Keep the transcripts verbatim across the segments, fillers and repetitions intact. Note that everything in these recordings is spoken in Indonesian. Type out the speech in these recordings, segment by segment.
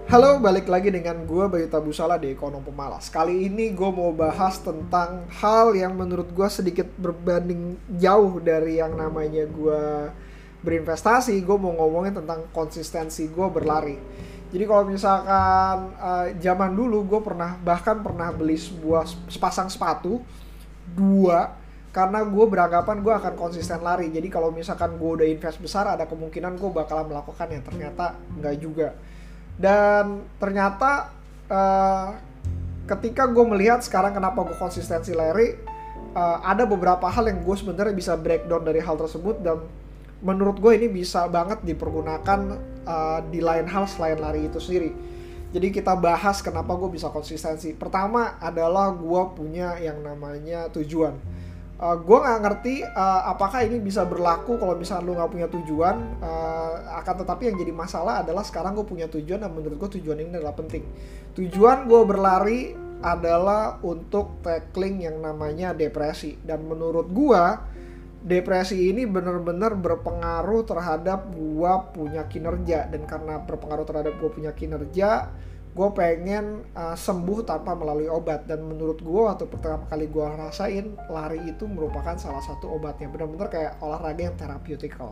Halo, balik lagi dengan gue Bayu Tabusala di Ekonom Pemalas. Kali ini gue mau bahas tentang hal yang menurut gue sedikit berbanding jauh dari yang namanya gue berinvestasi. Gue mau ngomongin tentang konsistensi gue berlari. Jadi kalau misalkan uh, zaman dulu gue pernah bahkan pernah beli sebuah sepasang sepatu dua karena gue beranggapan gue akan konsisten lari. Jadi kalau misalkan gue udah invest besar ada kemungkinan gue bakalan melakukannya. Ternyata enggak juga. Dan ternyata uh, ketika gue melihat sekarang kenapa gue konsistensi lari, uh, ada beberapa hal yang gue sebenarnya bisa breakdown dari hal tersebut, dan menurut gue ini bisa banget dipergunakan uh, di lain hal selain lari itu sendiri. Jadi kita bahas kenapa gue bisa konsistensi. Pertama adalah gue punya yang namanya tujuan. Uh, gue nggak ngerti uh, apakah ini bisa berlaku kalau misalnya lu nggak punya tujuan, uh, akan tetapi yang jadi masalah adalah sekarang gue punya tujuan, dan menurut gue tujuan ini adalah penting. Tujuan gue berlari adalah untuk tackling yang namanya depresi, dan menurut gue depresi ini benar-benar berpengaruh terhadap gue punya kinerja, dan karena berpengaruh terhadap gue punya kinerja, gue pengen uh, sembuh tanpa melalui obat. Dan menurut gue waktu pertama kali gue rasain, lari itu merupakan salah satu obatnya, benar-benar kayak olahraga yang therapeutikal.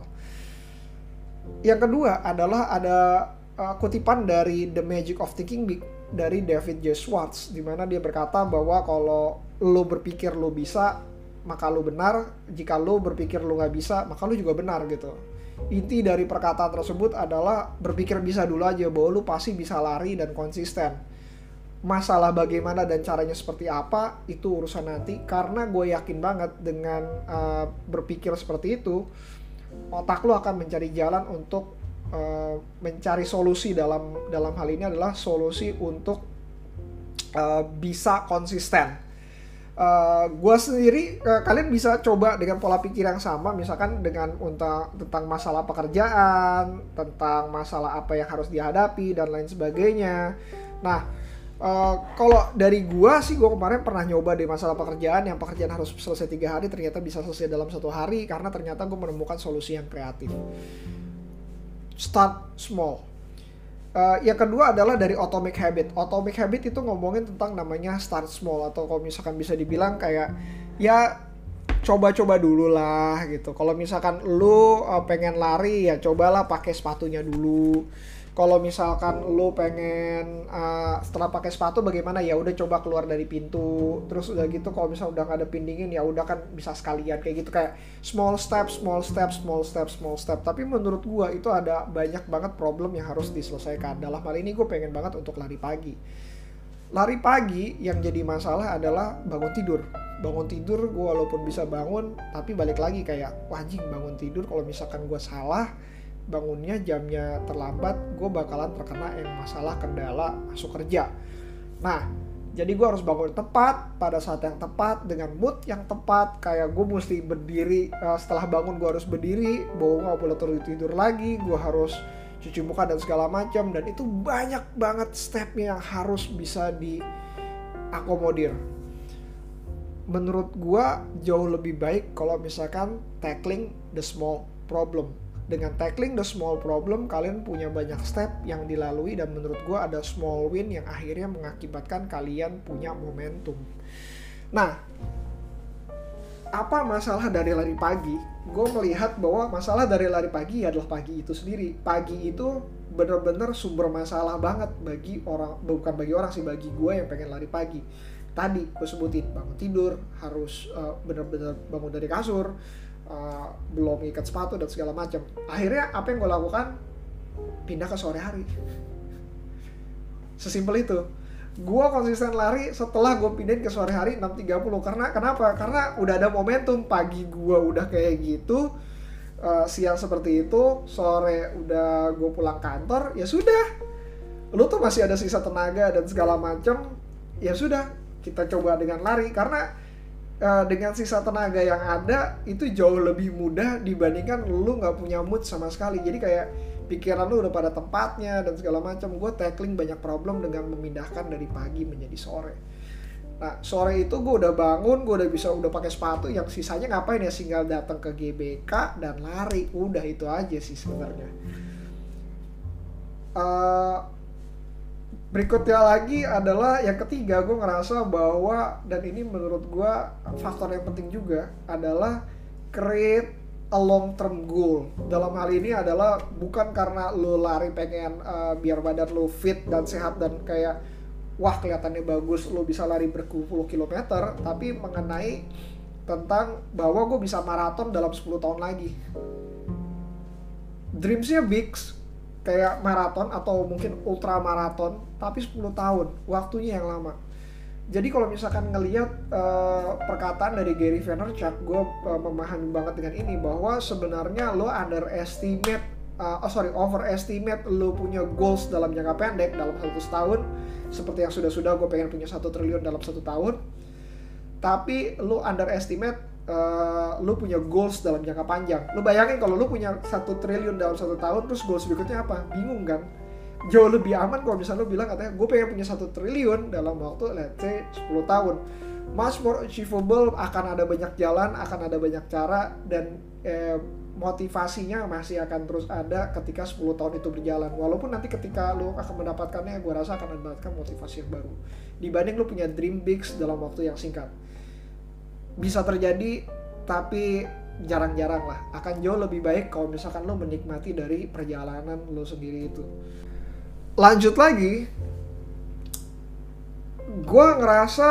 Yang kedua adalah ada uh, kutipan dari The Magic of Thinking Big dari David J. Schwartz, di mana dia berkata bahwa kalau lo berpikir lo bisa, maka lo benar. Jika lo berpikir lo nggak bisa, maka lo juga benar gitu. Inti dari perkataan tersebut adalah berpikir bisa dulu aja, bahwa lu pasti bisa lari dan konsisten. Masalah bagaimana dan caranya seperti apa, itu urusan nanti. Karena gue yakin banget dengan uh, berpikir seperti itu, otak lu akan mencari jalan untuk uh, mencari solusi. Dalam dalam hal ini adalah solusi untuk uh, bisa konsisten. Uh, gue sendiri, uh, kalian bisa coba dengan pola pikir yang sama, misalkan dengan unta, tentang masalah pekerjaan, tentang masalah apa yang harus dihadapi dan lain sebagainya. Nah, uh, kalau dari gue sih, gue kemarin pernah nyoba di masalah pekerjaan, yang pekerjaan harus selesai tiga hari ternyata bisa selesai dalam satu hari, karena ternyata gue menemukan solusi yang kreatif. Start small. Uh, yang kedua adalah dari Atomic Habit. Atomic Habit itu ngomongin tentang namanya start small, atau kalau misalkan bisa dibilang kayak ya coba-coba dulu lah gitu. Kalau misalkan lu uh, pengen lari, ya cobalah pakai sepatunya dulu. Kalau misalkan lu pengen uh, setelah pakai sepatu bagaimana, ya udah coba keluar dari pintu. Terus udah gitu kalau misalnya udah nggak ada pendingin, ya udah kan bisa sekalian kayak gitu, kayak small step, small step, small step, small step. Tapi menurut gua itu ada banyak banget problem yang harus diselesaikan. Dalam hal ini gue pengen banget untuk lari pagi. Lari pagi yang jadi masalah adalah bangun tidur. Bangun tidur gue walaupun bisa bangun, tapi balik lagi kayak wah anjing, bangun tidur kalau misalkan gue salah bangunnya, jamnya terlambat, gue bakalan terkena yang masalah kendala masuk kerja. Nah, jadi gue harus bangun tepat, pada saat yang tepat, dengan mood yang tepat. Kayak gue mesti berdiri, uh, setelah bangun gue harus berdiri, gue gak boleh terus tidur lagi, gue harus cuci muka dan segala macam. Dan itu banyak banget stepnya yang harus bisa diakomodir. Menurut gue jauh lebih baik kalau misalkan tackling the small problem. Dengan tackling the small problem, kalian punya banyak step yang dilalui, dan menurut gue ada small win yang akhirnya mengakibatkan kalian punya momentum. Nah, apa masalah dari lari pagi? Gue melihat bahwa masalah dari lari pagi adalah pagi itu sendiri. Pagi itu benar-benar sumber masalah banget bagi orang, bukan bagi orang sih, bagi gue yang pengen lari pagi. Tadi gue sebutin, bangun tidur, harus uh, benar-benar bangun dari kasur, Uh, belum ikat sepatu dan segala macam. Akhirnya apa yang gue lakukan? Pindah ke sore hari. Sesimpel itu. Gue konsisten lari setelah gue pindahin ke sore hari enam tiga puluh. Karena kenapa? Karena udah ada momentum. Pagi gue udah kayak gitu, uh, siang seperti itu, sore udah gue pulang kantor. Ya sudah, lu tuh masih ada sisa tenaga dan segala macam. Ya sudah, kita coba dengan lari. Karena Uh, dengan sisa tenaga yang ada itu jauh lebih mudah dibandingkan lu nggak punya mood sama sekali. Jadi kayak pikiran lu udah pada tempatnya dan segala macam. Gue tackling banyak problem dengan memindahkan dari pagi menjadi sore. Nah, sore itu gue udah bangun, gue udah bisa udah pakai sepatu, yang sisanya ngapain ya, tinggal datang ke G B K dan lari. Udah itu aja sih sebenarnya. Uh, Berikutnya lagi adalah yang ketiga, gue ngerasa bahwa, dan ini menurut gue faktor yang penting juga, adalah create a long term goal. Dalam hal ini adalah bukan karena lo lari pengen uh, biar badan lo fit dan sehat dan kayak wah kelihatannya bagus lo bisa lari berpuluh kilometer, tapi mengenai tentang bahwa gue bisa maraton dalam sepuluh tahun lagi. Dreamsnya big, kayak maraton atau mungkin ultra maraton, tapi sepuluh tahun, waktunya yang lama. Jadi kalau misalkan ngelihat uh, perkataan dari Gary Vaynerchuk, gue uh, memahami banget dengan ini bahwa sebenarnya lo underestimate, uh, oh sorry overestimate lo punya goals dalam jangka pendek dalam satu tahun, seperti yang sudah-sudah gue pengen punya satu triliun dalam satu tahun, tapi lo underestimate Uh, lu punya goals dalam jangka panjang. Lu bayangin kalau lu punya satu triliun dalam satu tahun, terus goals berikutnya apa? Bingung kan? Jauh lebih aman kalau misalnya lu bilang katanya gue pengen punya satu triliun dalam waktu let's say sepuluh tahun. Much more achievable, akan ada banyak jalan, akan ada banyak cara, dan eh, motivasinya masih akan terus ada ketika sepuluh tahun itu berjalan. Walaupun nanti ketika lu akan mendapatkannya, gue rasa akan mendapatkan motivasi yang baru dibanding lu punya dream big dalam waktu yang singkat. Bisa terjadi, tapi jarang-jarang lah. Akan jauh lebih baik kalau misalkan lo menikmati dari perjalanan lo sendiri itu. Lanjut lagi, gue ngerasa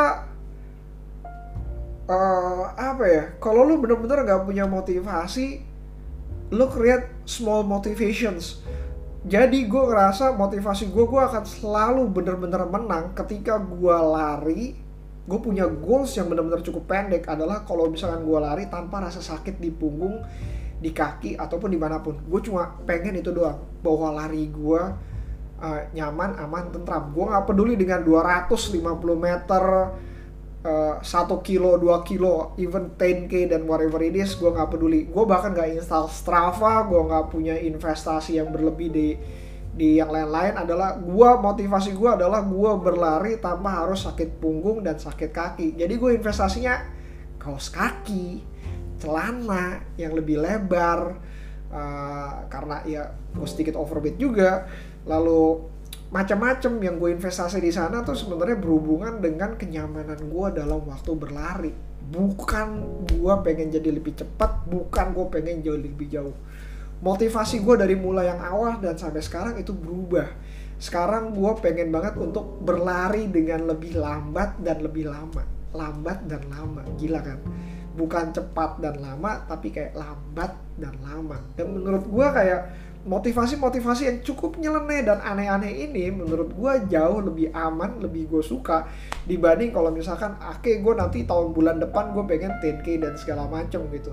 uh, apa ya, kalau lo bener-bener gak punya motivasi, lo create small motivations. Jadi gue ngerasa motivasi gue, gue akan selalu bener-bener menang ketika gue lari. Gue punya goals yang benar-benar cukup pendek adalah kalau misalkan gue lari tanpa rasa sakit di punggung, di kaki, ataupun dimanapun. Gue cuma pengen itu doang, bahwa lari gue uh, nyaman, aman, tentram. Gue gak peduli dengan dua ratus lima puluh meter, uh, satu kilo, dua kilo, even ten K dan whatever it is, gue gak peduli. Gue bahkan gak install Strava, gue gak punya investasi yang berlebih di di yang lain-lain. Adalah gua, motivasi gue adalah gue berlari tanpa harus sakit punggung dan sakit kaki. Jadi gue investasinya kaos kaki, celana yang lebih lebar, uh, karena ya gue sedikit overweight juga, lalu macam-macam yang gue investasi di sana tuh sebenarnya berhubungan dengan kenyamanan gue dalam waktu berlari. Bukan gue pengen jadi lebih cepat, bukan gue pengen jauh lebih jauh. Motivasi gue dari mulai yang awal dan sampai sekarang itu berubah. Sekarang gue pengen banget untuk berlari dengan lebih lambat dan lebih lama. Lambat dan lama, gila kan? Bukan cepat dan lama, tapi kayak lambat dan lama. Dan menurut gue kayak motivasi-motivasi yang cukup nyeleneh dan aneh-aneh ini menurut gue jauh lebih aman, lebih gue suka dibanding kalau misalkan oke okay, gue nanti tahun bulan depan gue pengen ten K dan segala macem gitu.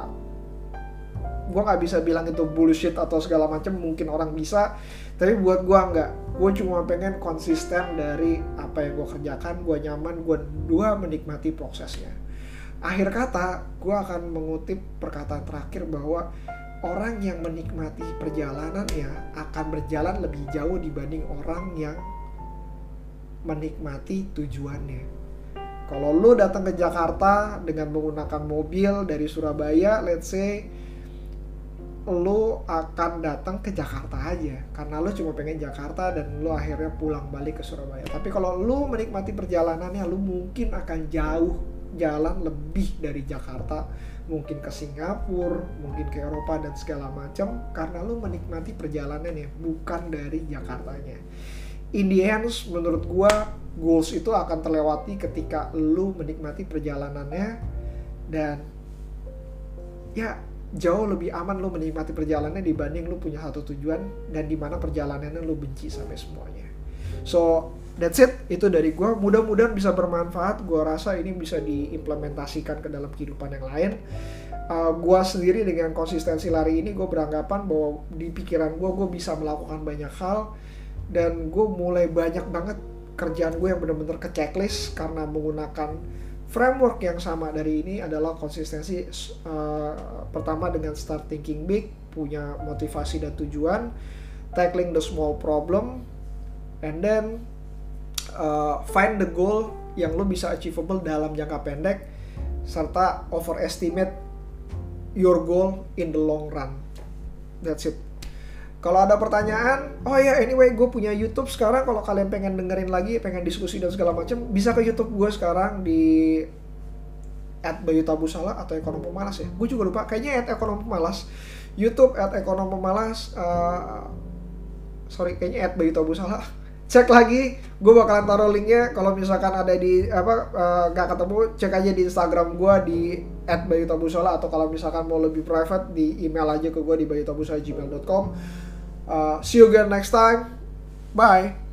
Gue gak bisa bilang itu bullshit atau segala macam, mungkin orang bisa, tapi buat gue enggak. Gue cuma pengen konsisten dari apa yang gue kerjakan, gue nyaman, gue dua menikmati prosesnya. Akhir kata, gue akan mengutip perkataan terakhir bahwa orang yang menikmati perjalanannya akan berjalan lebih jauh dibanding orang yang menikmati tujuannya. Kalau lo datang ke Jakarta dengan menggunakan mobil dari Surabaya, let's say, lo akan datang ke Jakarta aja karena lo cuma pengen Jakarta dan lo akhirnya pulang balik ke Surabaya. Tapi kalau lo menikmati perjalanannya, lo mungkin akan jauh jalan lebih dari Jakarta, mungkin ke Singapura, mungkin ke Eropa dan segala macam, karena lo menikmati perjalanannya, bukan dari Jakartanya. In the end, menurut gua goals itu akan terlewati ketika lo menikmati perjalanannya, dan ya jauh lebih aman lo menikmati perjalanannya dibanding lo punya satu tujuan dan dimana perjalanannya lo benci sampai semuanya. So that's it, itu dari gue. Mudah-mudahan bisa bermanfaat. Gue rasa ini bisa diimplementasikan ke dalam kehidupan yang lain. uh, Gue sendiri dengan konsistensi lari ini, gue beranggapan bahwa di pikiran gue, gue bisa melakukan banyak hal. Dan gue mulai banyak banget kerjaan gue yang benar-benar ke checklist karena menggunakan framework yang sama dari ini adalah konsistensi. Uh, pertama dengan start thinking big, punya motivasi dan tujuan, tackling the small problem, and then uh, find the goal yang lo bisa achievable dalam jangka pendek, serta overestimate your goal in the long run. That's it. Kalau ada pertanyaan, oh ya anyway gue punya YouTube sekarang. Kalau kalian pengen dengerin lagi, pengen diskusi dan segala macam, bisa ke YouTube gue sekarang di at bayu tabusala atau ekonom pemalas ya. Gue juga lupa, kayaknya at ekonom pemalas. YouTube at ekonom pemalas. Uh, sorry, kayaknya at bayu tabusala. Cek lagi, gue bakalan taruh linknya. Kalau misalkan ada di apa nggak uh, ketemu, cek aja di Instagram gue di at bayu tabusala, atau kalau misalkan mau lebih private di email aja ke gue di bayu tabusala at gmail dot com. uh, see you again next time, bye.